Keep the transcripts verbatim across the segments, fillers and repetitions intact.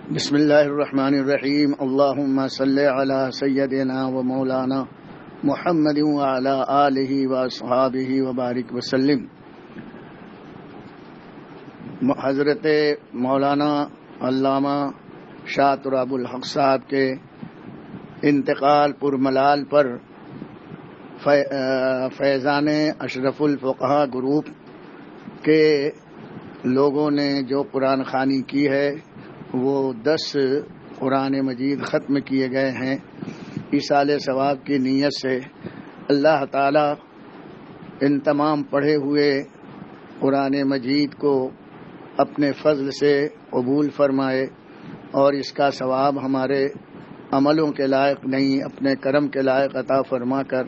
بسم اللہ الرحمن الرحیم اللہم صلی علی سیدنا و مولانا محمد وعلی آلہ واصحابہ وبارک وسلم۔ حضرت مولانا علامہ شاہ تراب الحق صاحب کے انتقال پر ملال پر فیضان اشرف الفقہا گروپ کے لوگوں نے جو قرآن خوانی کی ہے وہ دس قرآن مجید ختم کیے گئے ہیں ایصال ثواب کی نیت سے۔ اللہ تعالی ان تمام پڑھے ہوئے قرآن مجید کو اپنے فضل سے قبول فرمائے اور اس کا ثواب ہمارے عملوں کے لائق نہیں اپنے کرم کے لائق عطا فرما کر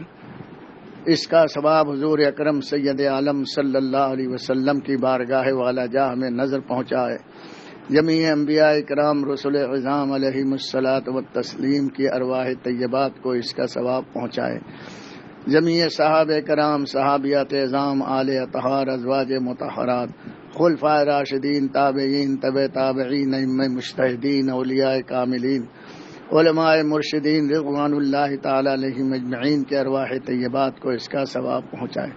اس کا ثواب حضور اکرم سید عالم صلی اللہ علیہ وسلم کی بارگاہ والا جاہ میں نظر پہنچائے۔ جمیع انبیاء کرام رسول اعظام علیہم الصلاۃ والتسلیم کی ارواح طیبات کو اس کا ثواب پہنچائے۔ جمیع صحابہ کرام، صحابیات اعظام، آل اطہار، ازواج مطہرات، خلفائے راشدین، تابعین، تبع تابعین، ائمہ مجتہدین، اولیاء کاملین، علماء مرشدین رضوان اللہ تعالی علیہم اجمعین کے ارواح طیبات کو اس کا ثواب پہنچائے،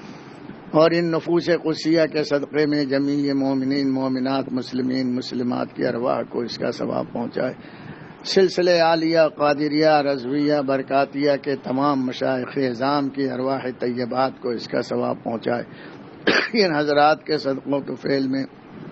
اور ان نفوس قدسیہ کے صدقے میں جمیع مومنین مومنات مسلمین مسلمات کی ارواح کو اس کا ثواب پہنچائے۔ سلسلہ عالیہ قادریہ رضویہ برکاتیہ کے تمام مشائخ اعظام کی ارواح طیبات کو اس کا ثواب پہنچائے۔ ان حضرات کے صدقوں کے فعل میں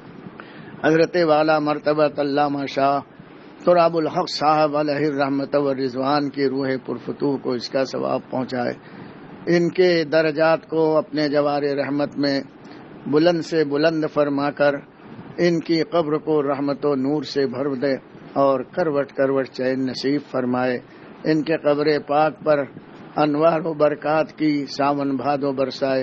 حضرت والا مرتبہ علامہ شاہ تراب الحق صاحب علیہ الرحمت والرضوان کی روح پرفتوح کو اس کا ثواب پہنچائے۔ ان کے درجات کو اپنے جوار رحمت میں بلند سے بلند فرما کر ان کی قبر کو رحمت و نور سے بھر دے اور کروٹ کروٹ چین نصیب فرمائے۔ ان کے قبر پاک پر انوار و برکات کی ساون بھادو برسائے۔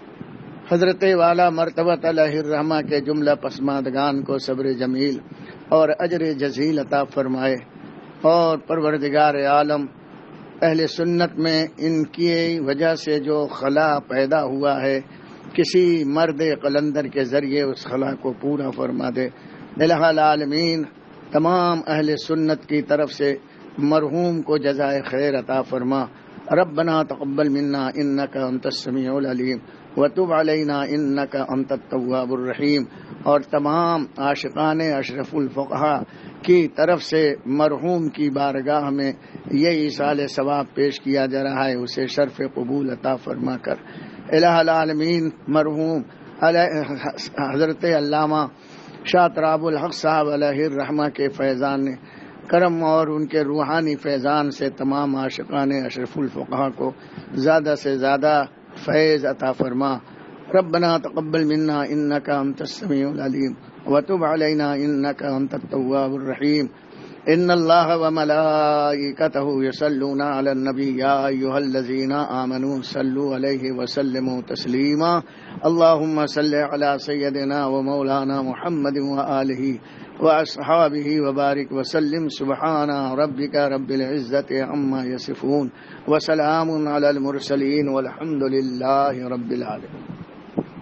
حضرت والا مرتبہ علیہ الرحمہ کے جملہ پسماندگان کو صبر جمیل اور اجر جزیل عطا فرمائے، اور پروردگار عالم اہل سنت میں ان کی وجہ سے جو خلا پیدا ہوا ہے کسی مرد قلندر کے ذریعے اس خلا کو پورا فرما دے۔ الہ العالمین تمام اہل سنت کی طرف سے مرحوم کو جزائے خیر عطا فرما۔ ربنا تقبل منا انک انت السمیع العلیم وتب علینا انک انت التواب الرحیم۔ اور تمام عاشقان اشرف الفقہا کی طرف سے مرحوم کی بارگاہ میں یہ ایصال ثواب پیش کیا جا رہا ہے، اسے شرف قبول عطا فرما کر الہ العالمین مرحوم حضرت علامہ شاہ تراب الحق صاحب علیہ الرحمہ کے فیضان کرم اور ان کے روحانی فیضان سے تمام عاشقان اشرف الفقہا کو زیادہ سے زیادہ فیض عطا فرما۔ ربنا تقبل منا انک انت السمیع العلیم وتب علینا انک انت التواب الرحیم۔ ان اللہ وملائکتہ یصلون علی النبی یا ایھا الذین آمنوا صلوا علیہ وسلموا تسلیما۔ اللہم صلی علی سیدنا و مولانا محمد وآلہ واصحابہ وبارک وسلم۔ سبحان ربک رب العزۃ عما یصفون وسلام علی المرسلین والحمد للہ رب العالمین۔